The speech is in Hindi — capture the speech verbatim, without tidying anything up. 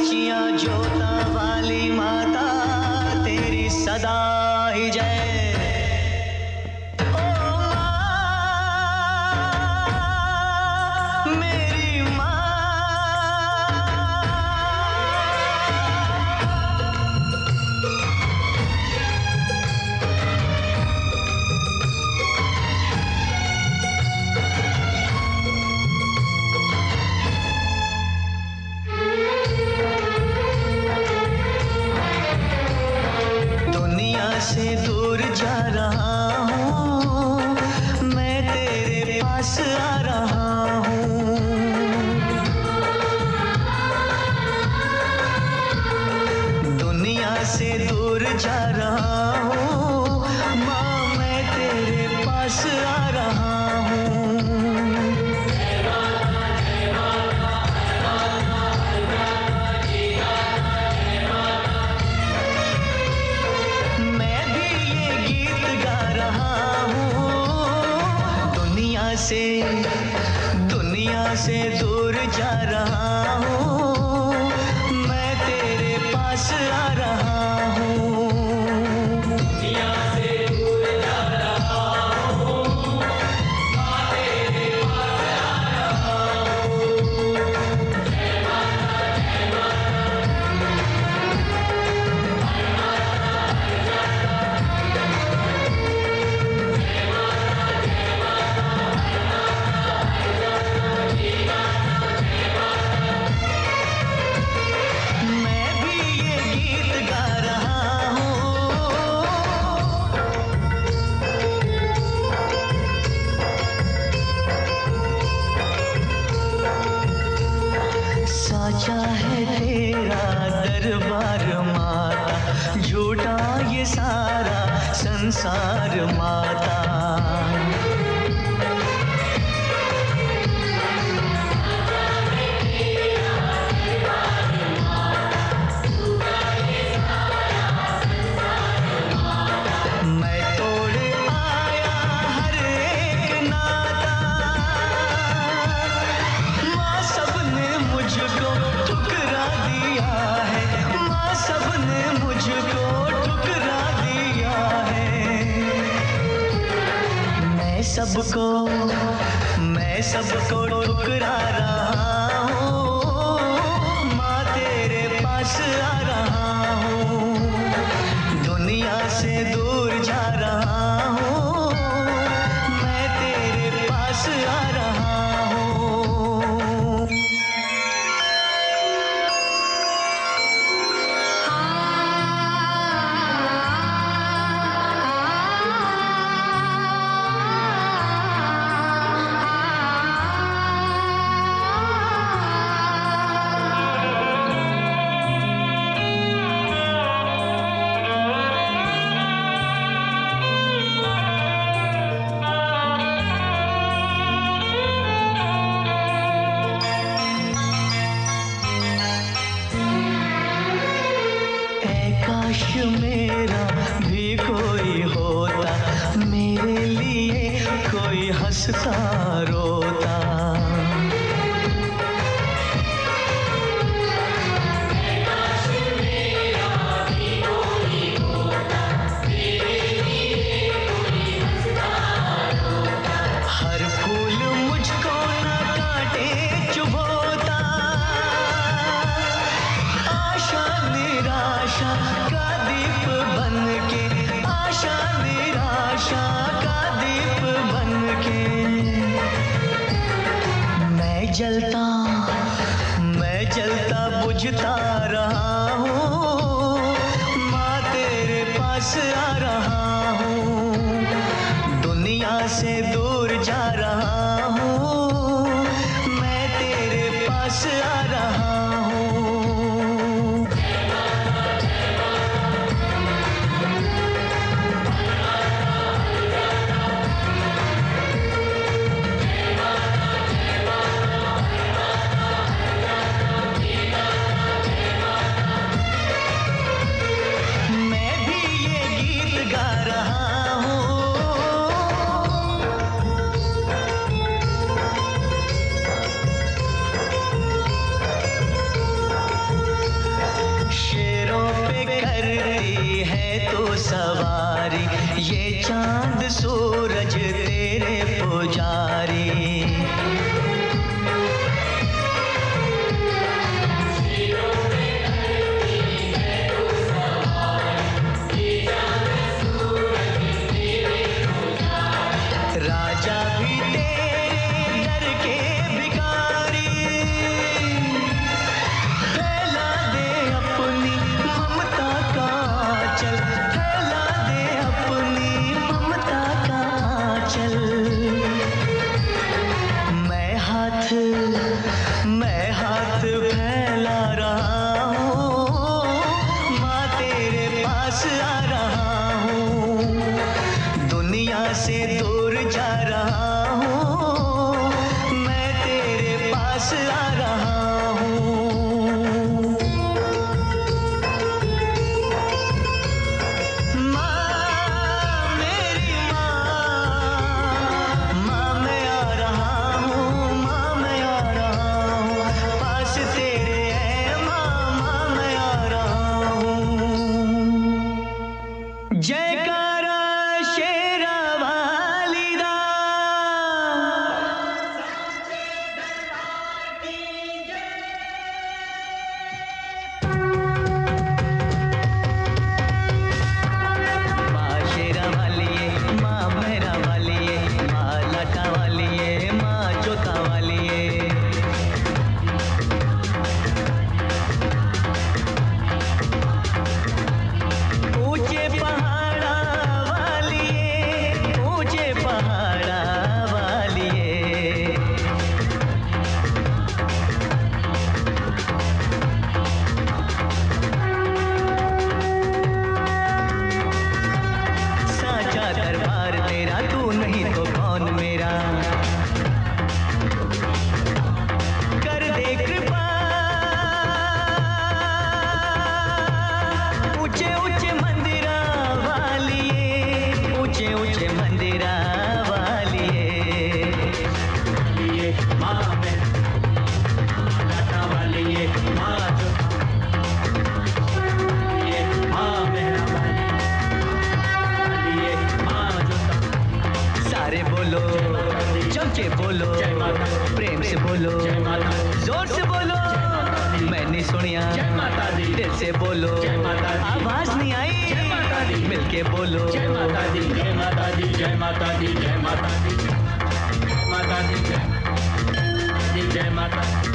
साचिया जोता वाली माता तेरी सदा ही जय। से दूर जा रहा हूँ, मैं तेरे पास आ रहा हूँ। दुनिया से दूर जा रहा हूँ, माँ मैं तेरे पास आ रहा हूँ। से दुनिया से दूर जा रहा हूँ, मैं तेरे पास आ रहा हूँ। दुनिया से दूर जा रहा हूँ, मैं तेरे पास आ रहा हूँ। जय माता जय साचा है तेरा दरबार माता, झूठा ये सारा संसार माता। मैं तोड़ आया हर एक नाता, माँ सबने मुझको ठुकरा दिया है, माँ सबने मुझको ठुकरा दिया है। मैं सबको मैं सबको ठुकरा रहा हूँ, माँ तेरे पास आ रहा हूँ। दुनिया से दूर जा रहा हूँ, मैं तेरे पास आ रहा हूँ। काश मेरा भी कोई होता, मेरे लिए कोई हंसता रोता। काश मेरा भी कोई होता, मेरे लिए कोई हंसता रोता। हर फूल मुझको न काटे चुभोता, आशा निराशा का दीप बन के, आशा निराशा का दीप बन के। मैं जलता मैं जलता बुझता रहा हूँ, माँ तेरे पास आ रहा हूँ। दुनिया से दूर जा रहा हूँ, मैं तेरे पास आ रहा हूँ। तो सवारी, ये चांद सूरज तेरे पुजारी। राजा भी तेरे दर के भिखारी, फैला दे अपनी ममता का आंचल, फैला दे अपनी ममता का आंचल। मैं हाथ मैं हाथ फैला रहा हूँ, माँ तेरे पास आ रहा हूँ। दुनिया से दूर जा रहा हूँ, मैं तेरे पास आ रहा हूँ। माँ मेरी माँ, माँ मैं आ रहा हूँ, माँ मैं आ रहा हूँ, पास तेरे है माँ, माँ मैं आ रहा हूँ। जयकारा शेरा वाली दा, माँ शेरा वाली है, माँ मेहरा वाली है, माँ लाटा वाली है, माँ जोता वाली है। ऊंचे पहाड़ा वाली है, ऊंचे पहाड़ा वाली है। साचा दरबार तेरा, तू नहीं तो कौन मेरा। कर दे कृपा, ऊंचे ऊंचे मंदिरा वाली है, ऊंचे ऊंचे मंदिरा वाली है। ये माँ मैं लाटा वाली, ये माँ जो ये माँ मेहरा वाली, ये माँ जो। सारे बोलो, जम के बोलो, जय माता दी। प्रेम से बोलो, जय माता दी। जोर से बोलो। मैंने सुनिया, जय माता दी। दिल से बोलो, जय माता दी। आवाज नहीं आई, जय माता दी। मिलके बोलो। जय माता दी, जय माता दी, जय माता दी, जय माता दी, जय माता दी, जय माता दी, जय माता दी।